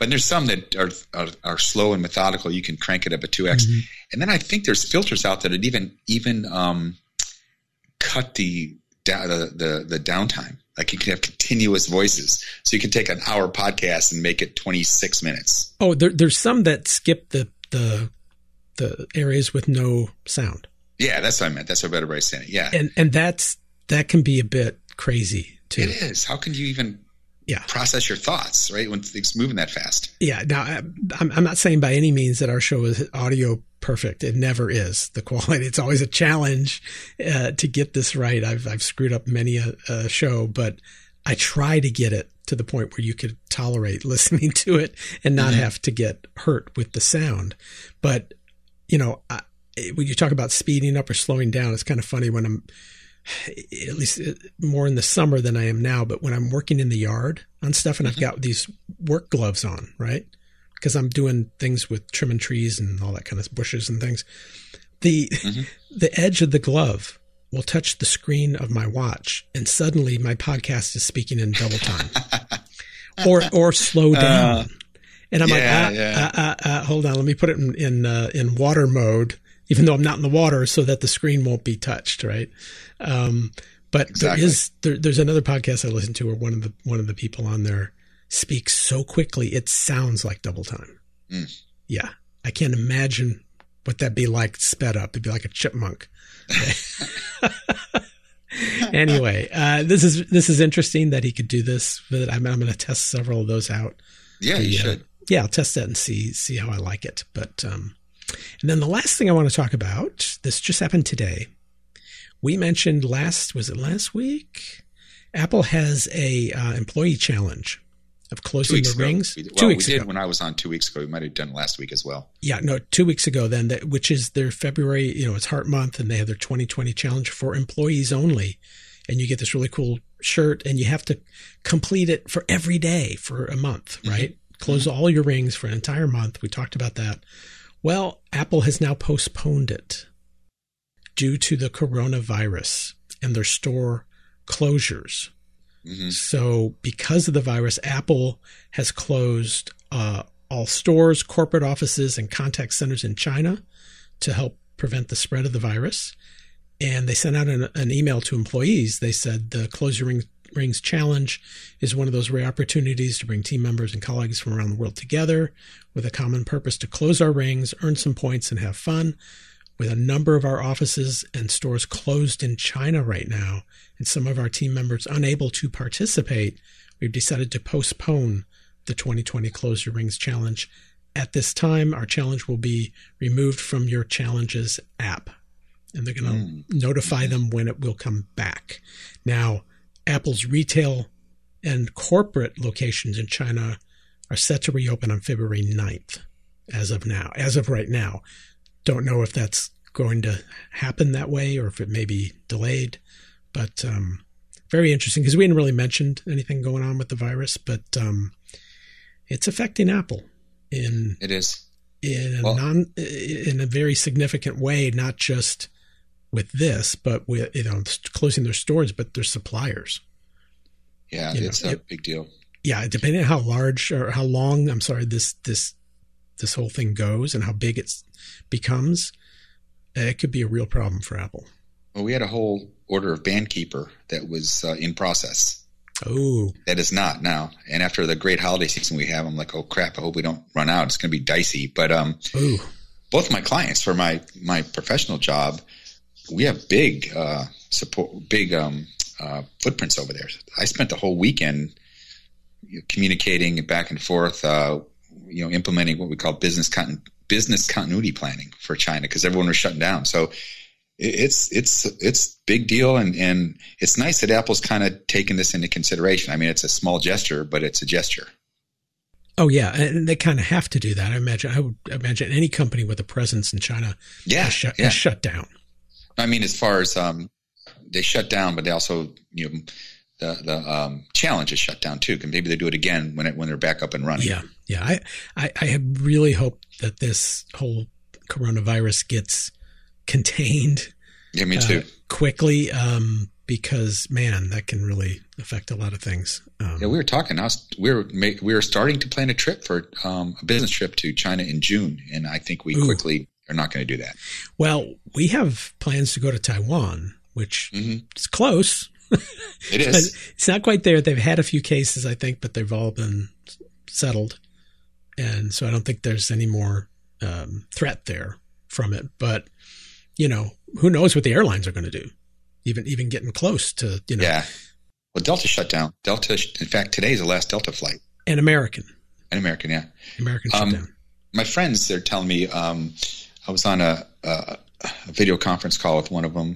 But there's some that are slow and methodical. You can crank it up at 2x. Mm-hmm. And then I think there's filters out there that even cut the downtime. Like you can have continuous voices. So you can take an hour podcast and make it 26 minutes. Oh, there's some that skip the areas with no sound. Yeah, that's what I meant. That's what everybody's saying. Yeah. And that can be a bit crazy too. It is. How can you even process your thoughts, right, when things moving that fast? Yeah. Now, I'm not saying by any means that our show is audio perfect. It never is. The quality, it's always a challenge to get this right. I've screwed up many a show, but I try to get it to the point where you could tolerate listening to it and not have to get hurt with the sound. But, when you talk about speeding up or slowing down, it's kind of funny when I'm, at least more in the summer than I am now, but when I'm working in the yard on stuff and I've got these work gloves on, right? Because I'm doing things with trimming trees and all that kind of bushes and things. The edge of the glove will touch the screen of my watch, and suddenly my podcast is speaking in double time, or slow down. And I'm hold on, let me put it in water mode, even though I'm not in the water, so that the screen won't be touched, right? But exactly. There's another podcast I listen to where one of the people on there speaks so quickly it sounds like double time. Yeah, I can't imagine what that'd be like sped up. It'd be like a chipmunk. Anyway, this is interesting that he could do this. But I'm going to test several of those out. Yeah, you should. Yeah, I'll test that and see how I like it. But and then the last thing I want to talk about, this just happened today. We mentioned last week? Apple has a employee challenge of closing the rings. 2 weeks ago. When I was on 2 weeks ago. We might have done it last week as well. Yeah, no, 2 weeks ago then, which is their February, it's Heart Month, and they have their 2020 challenge for employees only. And you get this really cool shirt, and you have to complete it for every day for a month, right? Mm-hmm. Close all your rings for an entire month. We talked about that. Well, Apple has now postponed it due to the coronavirus and their store closures. Mm-hmm. So because of the virus, Apple has closed all stores, corporate offices, and contact centers in China to help prevent the spread of the virus. And they sent out an email to employees. They said the Close Your Rings Challenge is one of those rare opportunities to bring team members and colleagues from around the world together with a common purpose to close our rings, earn some points, and have fun. With a number of our offices and stores closed in China right now, and some of our team members unable to participate, we've decided to postpone the 2020 Close Your Rings Challenge. At this time, our challenge will be removed from your Challenges app, and they're going to notify them when it will come back. Now, Apple's retail and corporate locations in China are set to reopen on February 9th, as of right now. Don't know if that's going to happen that way or if it may be delayed, but very interesting because we hadn't really mentioned anything going on with the virus, but it's affecting Apple in a very significant way, not just with this, but with closing their stores, but their suppliers. Yeah, it's a big deal. Yeah, depending on how large or how long, this whole thing goes and how big it becomes, it could be a real problem for Apple. Well, we had a whole order of Bandkeeper that was in process. Oh. That is not now. And after the great holiday season we have, I'm like, oh crap, I hope we don't run out. It's going to be dicey. But both my clients for my professional job, we have big footprints over there. I spent the whole weekend communicating back and forth, implementing what we call business continuity planning for China because everyone was shutting down. So it's big deal, and it's nice that Apple's kind of taken this into consideration. I mean, it's a small gesture, but it's a gesture. Oh yeah, and they kind of have to do that. I would imagine any company with a presence in China has shut down. I mean, as far as they shut down, but they also the challenge is shut down too. Maybe they do it again when they're back up and running. Yeah. I had really hoped that this whole coronavirus gets contained. Yeah, me too. Quickly. because man, that can really affect a lot of things. We were talking. We were starting to plan a trip for a business trip to China in June, and I think we quickly are not going to do that. Well, we have plans to go to Taiwan, which is close. It is. It's not quite there. They've had a few cases, I think, but they've all been settled, and so I don't think there's any more threat there from it. But who knows what the airlines are going to do? Even getting close to, Yeah. Well, Delta shut down. Delta, in fact, today is the last Delta flight. And American, yeah. American shut down. My friends, they're telling me, I was on a video conference call with one of them,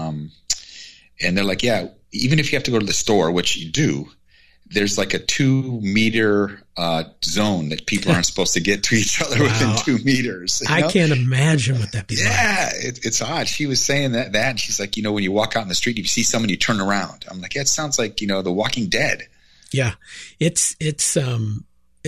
and they're like, yeah, even if you have to go to the store, which you do, there's like a 2-meter zone that people aren't supposed to get to each other within 2 meters. I can't imagine what that'd be like. Yeah, it's odd. She was saying that, and she's like, when you walk out in the street, if you see someone, you turn around. I'm like, yeah, it sounds like, The Walking Dead. Yeah, it's the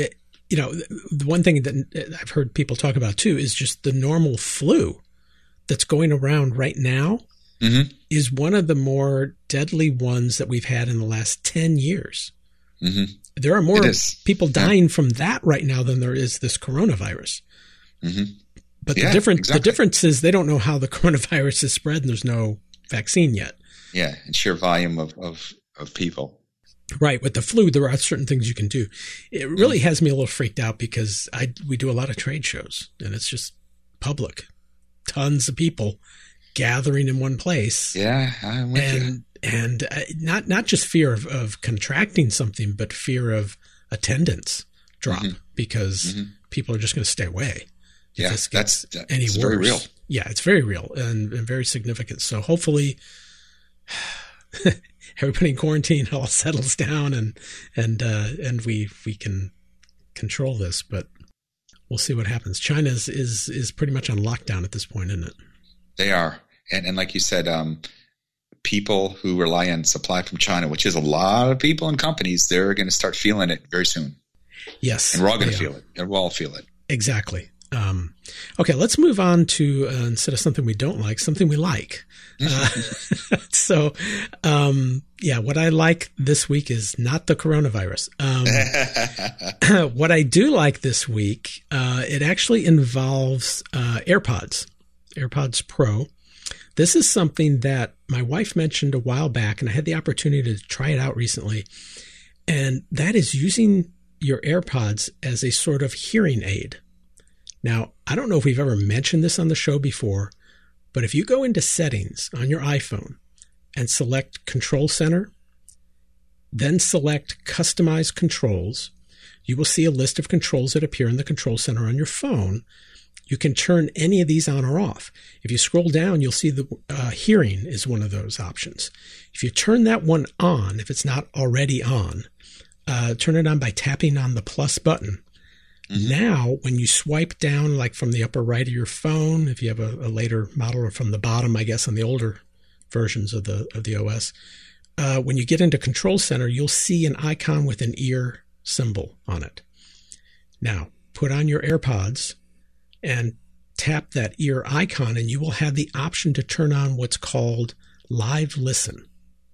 one thing that I've heard people talk about too is just the normal flu that's going around right now is one of the more deadly ones that we've had in the last 10 years. Mm-hmm. There are more people dying from that right now than there is this coronavirus. Mm-hmm. But the difference is they don't know how the coronavirus is spread, and there's no vaccine yet. Yeah, and sheer volume of people. Right. With the flu, there are certain things you can do. It really has me a little freaked out because we do a lot of trade shows, and it's just public. Tons of people gathering in one place. Yeah, I'm with you. And not just fear of contracting something, but fear of attendance drop because people are just going to stay away. Yeah, that's worse. Very real. Yeah, it's very real and very significant. So hopefully everybody in quarantine all settles down and we can control this, but we'll see what happens. China is pretty much on lockdown at this point, isn't it? They are. And like you said, people who rely on supply from China, which is a lot of people and companies, they're going to start feeling it very soon. Yes. And we're all going to feel it. And we'll all feel it. Exactly. Okay, let's move on to, instead of something we don't like, something we like. So, what I like this week is not the coronavirus. What I do like this week, it actually involves AirPods Pro. This is something that my wife mentioned a while back, and I had the opportunity to try it out recently. And that is using your AirPods as a sort of hearing aid. Now, I don't know if we've ever mentioned this on the show before, but if you go into settings on your iPhone and select Control Center, then select Customize Controls, you will see a list of controls that appear in the Control Center on your phone. You can turn any of these on or off. If you scroll down, you'll see the hearing is one of those options. If you turn that one on, if it's not already on, turn it on by tapping on the plus button. Now, when you swipe down, like from the upper right of your phone, if you have a later model, or from the bottom, I guess, on the older versions of the OS, when you get into Control Center, you'll see an icon with an ear symbol on it. Now, put on your AirPods and tap that ear icon, and you will have the option to turn on what's called Live Listen.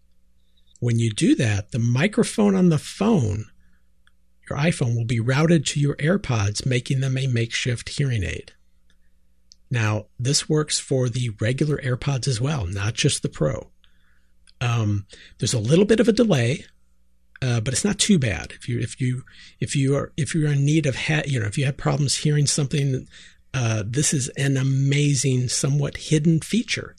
When you do that, the microphone on the phone, your iPhone, will be routed to your AirPods, making them a makeshift hearing aid. Now, this works for the regular AirPods as well, not just the Pro. There's a little bit of a delay, but it's not too bad. If you're in need of if you have problems hearing something, this is an amazing, somewhat hidden feature.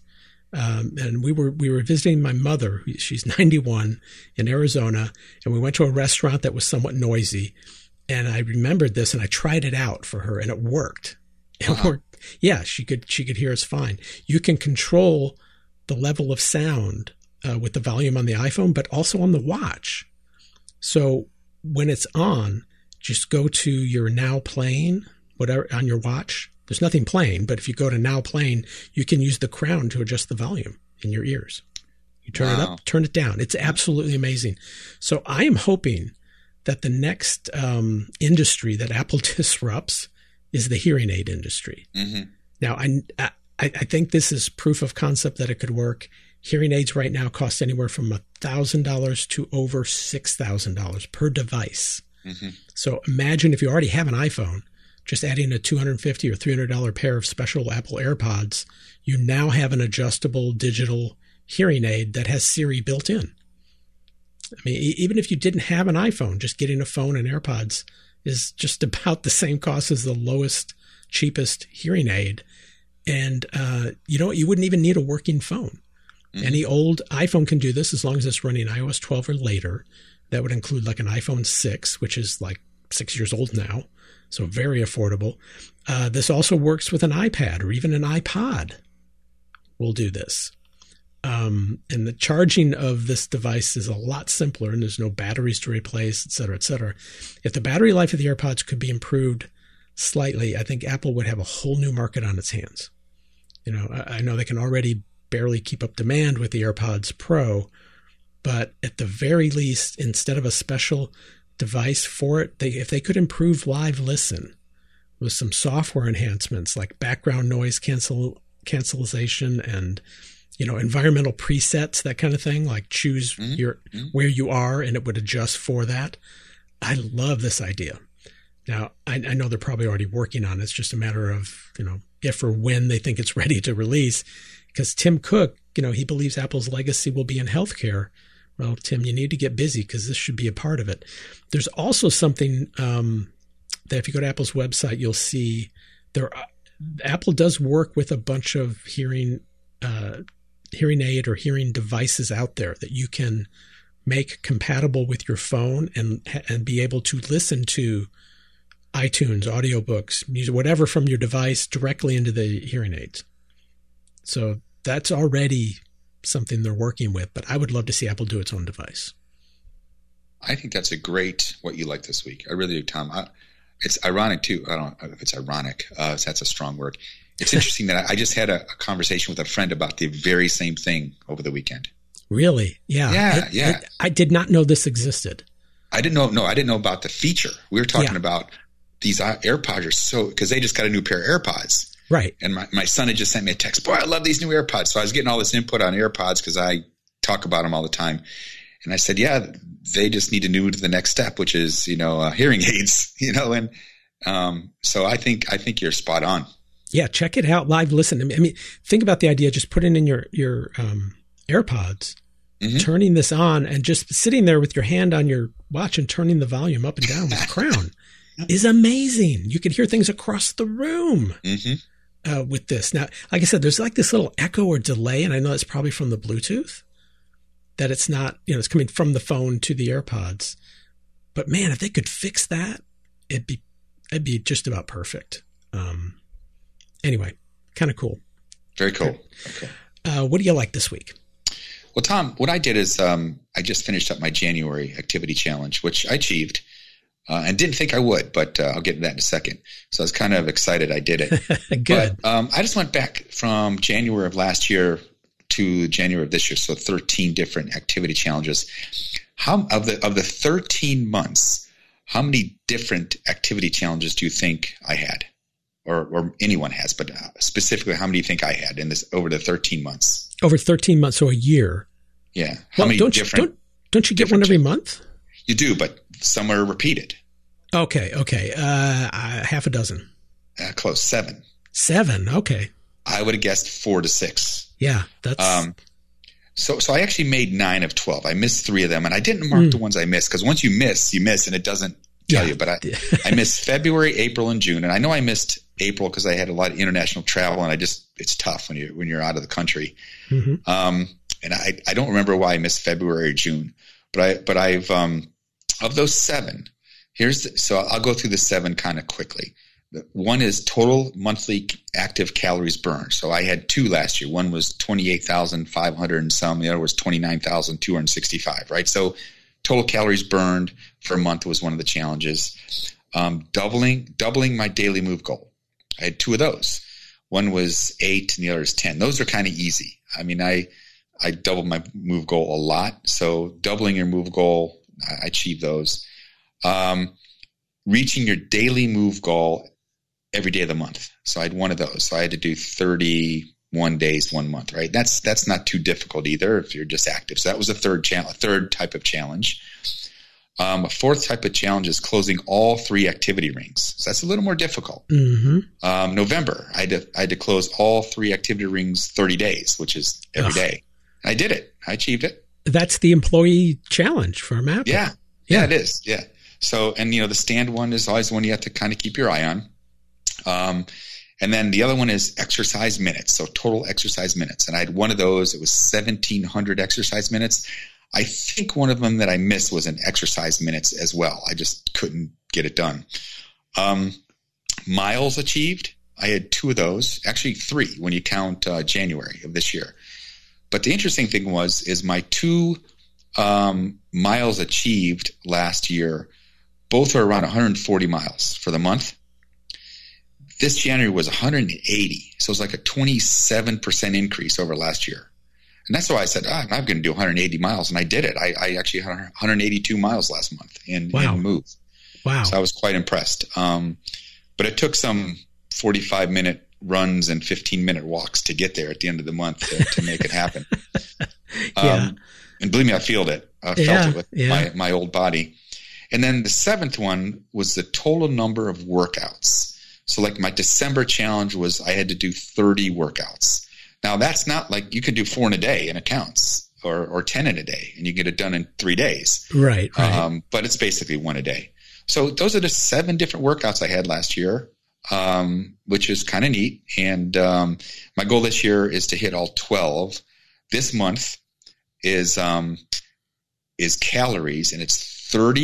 And we were visiting my mother. She's 91 in Arizona, and we went to a restaurant that was somewhat noisy. And I remembered this, and I tried it out for her, and it worked. It worked. Yeah, she could hear us fine. You can control the level of sound with the volume on the iPhone, but also on the watch. So when it's on, just go to your Now Playing, whatever on your watch. There's nothing playing, but if you go to Now Playing, you can use the crown to adjust the volume in your ears. You turn it up, turn it down. It's absolutely amazing. So I am hoping that the next industry that Apple disrupts is the hearing aid industry. Mm-hmm. Now, I think this is proof of concept that it could work. Hearing aids right now cost anywhere from $1,000 to over $6,000 per device. Mm-hmm. So imagine if you already have an iPhone, just adding a $250 or $300 pair of special Apple AirPods, you now have an adjustable digital hearing aid that has Siri built in. I mean, even if you didn't have an iPhone, just getting a phone and AirPods is just about the same cost as the lowest, cheapest hearing aid. And you wouldn't even need a working phone. Mm-hmm. Any old iPhone can do this as long as it's running iOS 12 or later. That would include like an iPhone 6, which is like 6 years old now. So very affordable. This also works with an iPad or even an iPod will do this. And the charging of this device is a lot simpler, and there's no batteries to replace, et cetera, et cetera. If the battery life of the AirPods could be improved slightly, I think Apple would have a whole new market on its hands. I know they can already barely keep up demand with the AirPods Pro, but at the very least, instead of a special device for it, if they could improve Live Listen with some software enhancements like background noise cancellation and environmental presets, that kind of thing, like choose where you are and it would adjust for that. I love this idea. Now, I know they're probably already working on it. It's just a matter of, if or when they think it's ready to release. Because Tim Cook, he believes Apple's legacy will be in healthcare. Well, Tim, you need to get busy because this should be a part of it. There's also something that if you go to Apple's website, you'll see Apple does work with a bunch of hearing aid or hearing devices out there that you can make compatible with your phone and be able to listen to iTunes, audiobooks, music, whatever from your device directly into the hearing aids. So that's already something they're working with, but I would love to see Apple do its own device. I think that's a great what you like this week. I really do, Tom. It's ironic too. I don't know if it's ironic. That's a strong word. It's interesting that I just had a conversation with a friend about the very same thing over the weekend. Really? Yeah. Yeah. I did not know this existed. I didn't know. No, I didn't know about the feature. We were talking about these AirPods are because they just got a new pair of AirPods. Right. And my son had just sent me a text. Boy, I love these new AirPods. So I was getting all this input on AirPods because I talk about them all the time. And I said, yeah, they just need to move to the next step, which is, hearing aids, and so I think you're spot on. Yeah. Check it out. Live Listen. I mean, think about the idea, just putting in your AirPods, turning this on and just sitting there with your hand on your watch and turning the volume up and down with the crown is amazing. You can hear things across the room. With this. Now, like I said, there's like this little echo or delay, and I know it's probably from the Bluetooth, that it's not, it's coming from the phone to the AirPods. But man, if they could fix that, it'd be just about perfect. Anyway, kind of cool. Very cool. Okay. What do you like this week? Well, Tom, what I did is I just finished up my January activity challenge, which I achieved. And didn't think I would, but I'll get to that in a second. So I was kind of excited I did it. Good. But I just went back from January of last year to January of this year, so 13 different activity challenges. How of the 13 months, how many different activity challenges do you think I had, or anyone has? But specifically, how many do you think I had in this over the 13 months? Over 13 months, so a year. Yeah. How many different? Don't you get one every month? You do, but some are repeated. Okay. Half a dozen. Close. 7. 7. Okay. I would have guessed 4 to 6. Yeah, that's. So I actually made 9 of 12. I missed 3 of them, and I didn't mark the ones I missed because once you miss, and it doesn't tell you. But I missed February, April, and June, and I know I missed April because I had a lot of international travel, and it's tough when you're out of the country. And I don't remember why I missed February or June, but I've of those 7. So I'll go through the 7 kind of quickly. One is total monthly active calories burned. So I had 2 last year. One was 28,500 and some. The other was 29,265, right? So total calories burned for a month was one of the challenges. Doubling my daily move goal. I had 2 of those. One was 8 and the other is 10. Those are kind of easy. I mean, I doubled my move goal a lot. So doubling your move goal, I achieved those. Reaching your daily move goal every day of the month. So I had one of those. So I had to do 30 days, 1 month, right? That's not too difficult either if you're just active. So that was a third type of challenge. A fourth type of challenge is closing all 3 activity rings. So that's a little more difficult. Mm-hmm. November, I had to close all 3 activity rings 30 days, which is every day. I did it. I achieved it. That's the employee challenge for Apple. Yeah, it is. Yeah. So, and the stand one is always the one you have to kind of keep your eye on. And then the other one is exercise minutes. So total exercise minutes. And I had one of those. It was 1,700 exercise minutes. I think one of them that I missed was an exercise minutes as well. I just couldn't get it done. Miles achieved. I had 2 of those, actually 3 when you count January of this year. But the interesting thing is my 2 miles achieved last year, both are around 140 miles for the month. This January was 180. So it was like a 27% increase over last year. And that's why I said, I'm going to do 180 miles. And I did it. I actually had 182 miles last month in move. Wow. So I was quite impressed. But it took some 45-minute runs and 15-minute walks to get there at the end of the month to make it happen. Yeah. And believe me, I felt it. I felt it with my old body. And then the 7th one was the total number of workouts. So like my December challenge was I had to do 30 workouts. Now that's not like you can do 4 in a day and it counts, or 10 in a day and you get it done in 3 days. Right. But it's basically 1 a day. So those are the 7 different workouts I had last year, which is kind of neat. And my goal this year is to hit all 12. This month is calories, and it's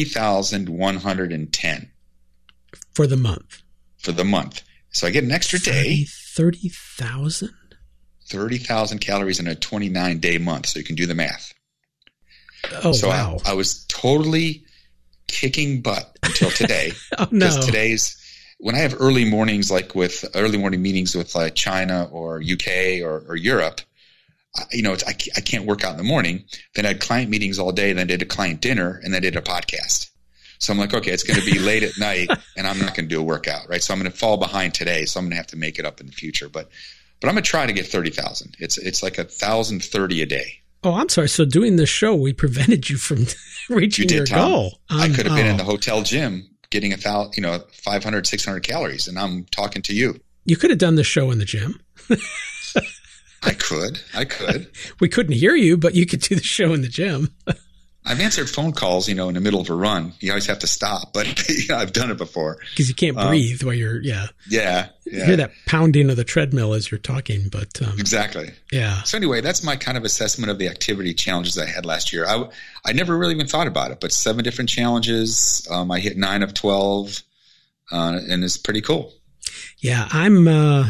30,110 for the month. So I get an extra day. 30,000? 30,000 calories in a 29-day month. So you can do the math. Oh, so wow. I was totally kicking butt until today. Oh, no. Because today's, when I have early morning meetings with like China or UK or Europe, I can't work out in the morning. Then I had client meetings all day. Then did a client dinner and then did a podcast. So I'm like, okay, it's going to be late at night and I'm not going to do a workout, right? So I'm going to fall behind today. So I'm going to have to make it up in the future. But I'm going to try to get 30,000. It's like 1,030 a day. Oh, I'm sorry. So doing this show, we prevented you from reaching your goal. I could have been in the hotel gym getting 500, 600 calories, and I'm talking to you. You could have done the show in the gym. I could. We couldn't hear you, but you could do the show in the gym. I've answered phone calls, in the middle of a run. You always have to stop, but I've done it before. Because you can't breathe while you're, Yeah. You hear that pounding of the treadmill as you're talking, but. Exactly. Yeah. So anyway, that's my kind of assessment of the activity challenges I had last year. I never really even thought about it, but 7 different challenges. I hit 9 of 12, and it's pretty cool. Yeah. I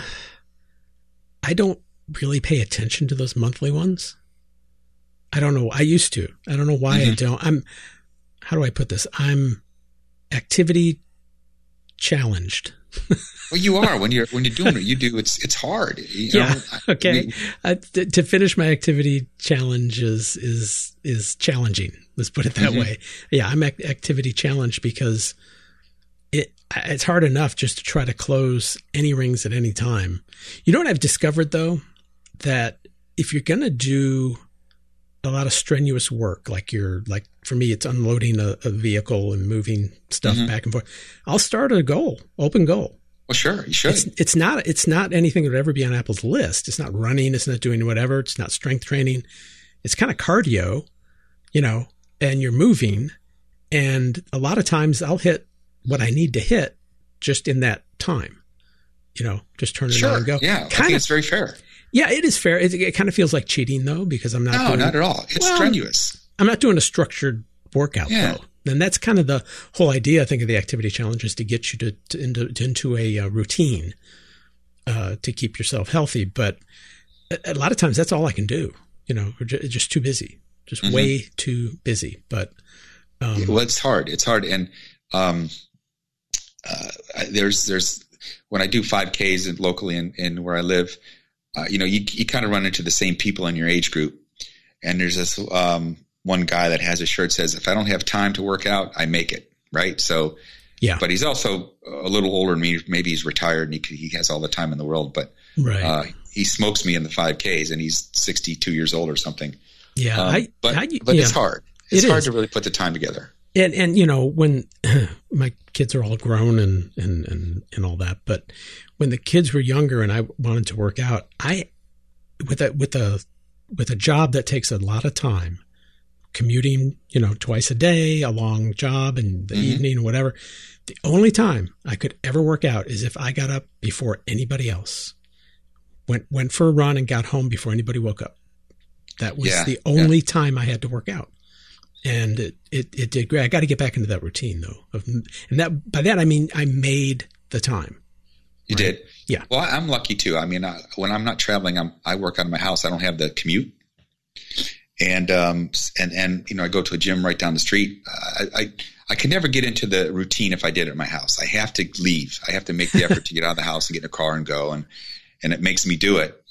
don't really pay attention to those monthly ones. I don't know. I used to. I don't know why I don't. How do I put this? I'm activity challenged. Well, you are when you're doing it. You do. It's hard. Okay. To finish my activity challenge is challenging. Let's put it that way. Yeah, I'm activity challenged because it's hard enough just to try to close any rings at any time. You know what I've discovered though? That if you're going to do a lot of strenuous work, like for me, it's unloading a vehicle and moving stuff back and forth. I'll start a open goal. Well, sure, you should. It's not anything that would ever be on Apple's list. It's not running. It's not doing whatever. It's not strength training. It's kind of cardio, and you're moving. And a lot of times I'll hit what I need to hit just in that time, just turn it on and go. Yeah, I think it's very fair. Yeah, it is fair. It kind of feels like cheating, though, because I'm not No, not at all. It's strenuous. I'm not doing a structured workout, though. And that's kind of the whole idea, I think, of the activity challenge is to get you into a routine to keep yourself healthy. But a lot of times that's all I can do. We're just too busy, just way too busy. But well, it's hard. It's hard. And there's when I do 5Ks locally in where I live, you kind of run into the same people in your age group. And there's this one guy that has a shirt that says, if I don't have time to work out, I make it. Right. So Yeah. But he's also a little older than me. Maybe he's retired and he has all the time in the world. But he smokes me in the 5Ks, and he's 62 years old or something. Yeah. But it's hard. It's hard to really put the time together. And when my kids are all grown and all that, but when the kids were younger and I wanted to work out, with a job that takes a lot of time, commuting, twice a day, a long job in the evening or whatever, the only time I could ever work out is if I got up before anybody else, went for a run and got home before anybody woke up. That was the only time I had to work out. And it did great. I got to get back into that routine though. And by that, I mean, I made the time. You did? Yeah. Well, I'm lucky too. I mean, when I'm not traveling, I work out of my house. I don't have the commute. And I go to a gym right down the street. I could never get into the routine if I did it at my house. I have to leave. I have to make the effort to get out of the house and get in a car and go. And it makes me do it.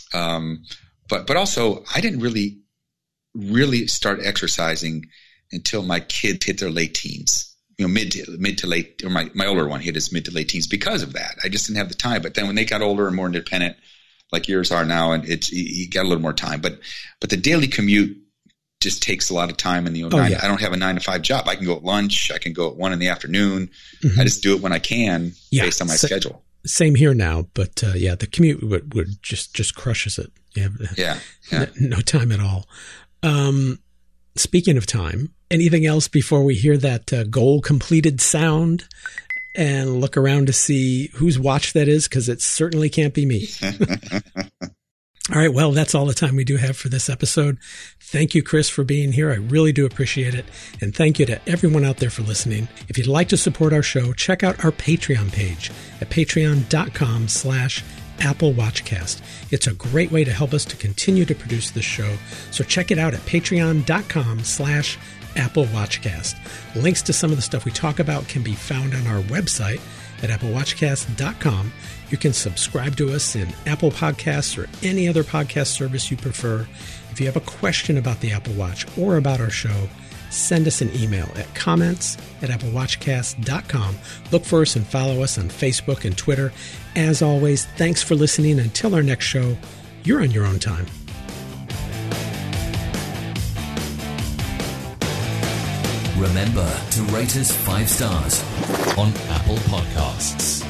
But also I didn't really start exercising until my kids hit their late teens, mid to late, or my older one hit his mid to late teens because of that. I just didn't have the time. But then when they got older and more independent, like yours are now, and you got a little more time, but the daily commute just takes a lot of time. And I don't have a 9-to-5 job. I can go at lunch. I can go at 1 p.m. I just do it when I can based on my schedule. Same here now, but the commute would just crushes it. No time at all. Speaking of time, anything else before we hear that goal completed sound and look around to see whose watch that is? Because it certainly can't be me. All right. Well, that's all the time we do have for this episode. Thank you, Chris, for being here. I really do appreciate it. And thank you to everyone out there for listening. If you'd like to support our show, check out our Patreon page at patreon.com/Apple Watchcast. It's a great way to help us to continue to produce this show. So check it out at patreon.com/Apple Watchcast. Links to some of the stuff we talk about can be found on our website at applewatchcast.com. You can subscribe to us in Apple Podcasts or any other podcast service you prefer. If you have a question about the Apple Watch or about our show, send us an email at comments@applewatchcast.com. Look for us and follow us on Facebook and Twitter. As always, thanks for listening. Until our next show, you're on your own time. Remember to rate us 5 stars on Apple Podcasts.